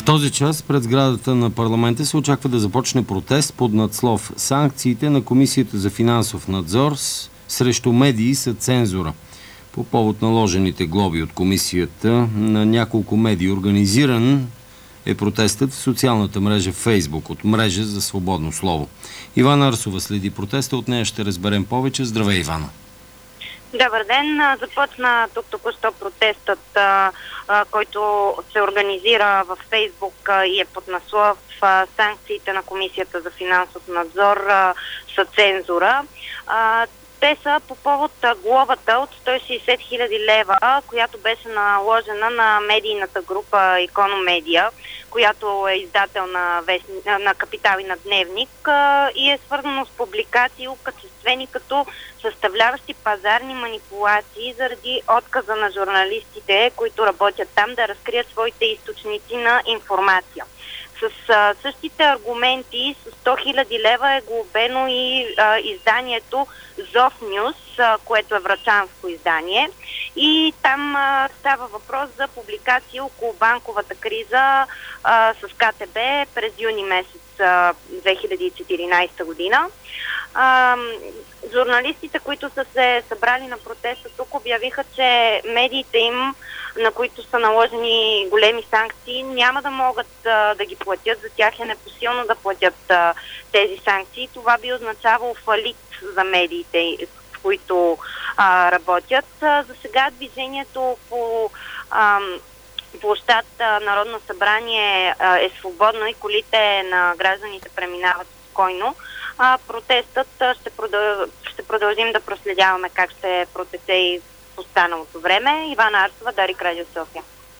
този час пред сградата на парламента се очаква да започне протест под надслов "Санкциите на Комисията за финансов надзор срещу медии са цензура". По повод наложените глоби от комисията на няколко медии, организиран е протестът в социалната мрежа Facebook от Мрежа за свободно слово. Ивана Арсова следи протеста, от нея ще разберем повече. Здравей, Ивана! Добър ден! Започна тук току-що протестът, който се организира в Фейсбук и е под наслов "Санкциите на Комисията за финансов надзор са цензура". Те са по повод глобата от 160 000 лева, която беше наложена на медийната група Икономедия, която е издател на Капитал и на Дневник, и е свързано с публикации, окачествени като съставляващи пазарни манипулации заради отказа на журналистите, които работят там, да разкрият своите източници на информация. С същите аргументи, с 100 000 лева е глобено и изданието Зов Нюз, което е врачанско издание. И там става въпрос за публикации около банковата криза с КТБ през юни месец 2014 година. Журналистите, които са се събрали на протеста тук, обявиха, че медиите им, на които са наложени големи санкции, няма да могат да ги платят. За тях е непосилно да платят тези санкции. Това би означавало фалит за медиите, в които работят. За сега движението по площад Народно събрание е свободно и колите на гражданите преминават спокойно. Протестът ще продължим да проследяваме как ще протече и в останалото време. Ивана Арсова, Дарик, Радио София.